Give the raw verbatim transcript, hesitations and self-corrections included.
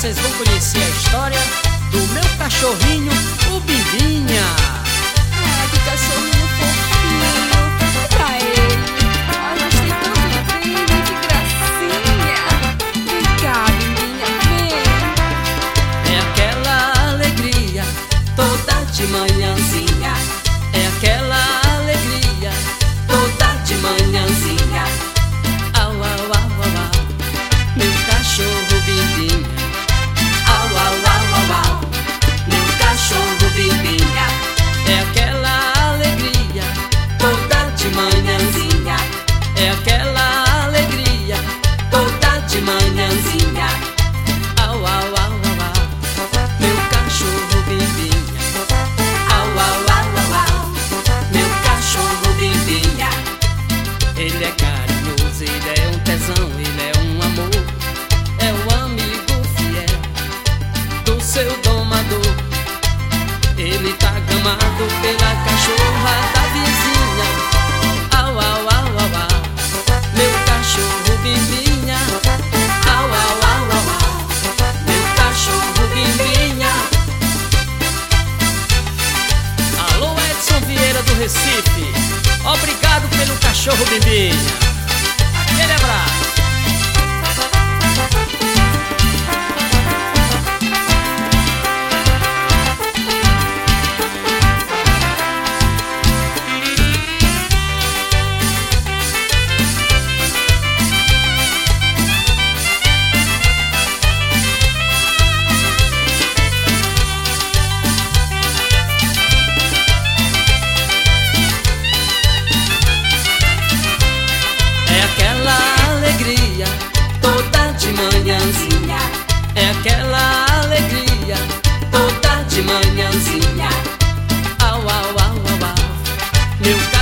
vocês vão conhecer a história do meu cachorrinho, o Bimbinha. Ah, que cachorrinho fofinho. Pra ele. Ai, mas tem tanto brilho, que gracinha. Vem cá, Bimbinha, vem. É aquela alegria toda de manhãzinha. É aquela alegria toda de manhãzinha. Au, au, au, au, au, meu cachorro Bimbinha. Au, au, au, au, au, meu cachorro Bimbinha. É aquela alegria toda de manhãzinha. É aquela alegria toda de manhãzinha. Au, au, au, au, au, meu cachorro Bimbinha. Au, au, au, au, au, meu cachorro Bimbinha. Ele é carinhoso, ele é um tesão, ele é um amor. É o amigo fiel do seu domador. Ele tá gamado pela cachorra da vizinha. Au, au, au, au, au, meu cachorro Bimbinha. Au, au, au, au, au, meu cachorro Bimbinha. Alô, Edson Vieira do Recife, obrigado pelo cachorro Bimbinha. Aquele abraço. É aquela alegria toda de manhãzinha. É aquela alegria toda de manhãzinha. Au, au, au, au, au, meu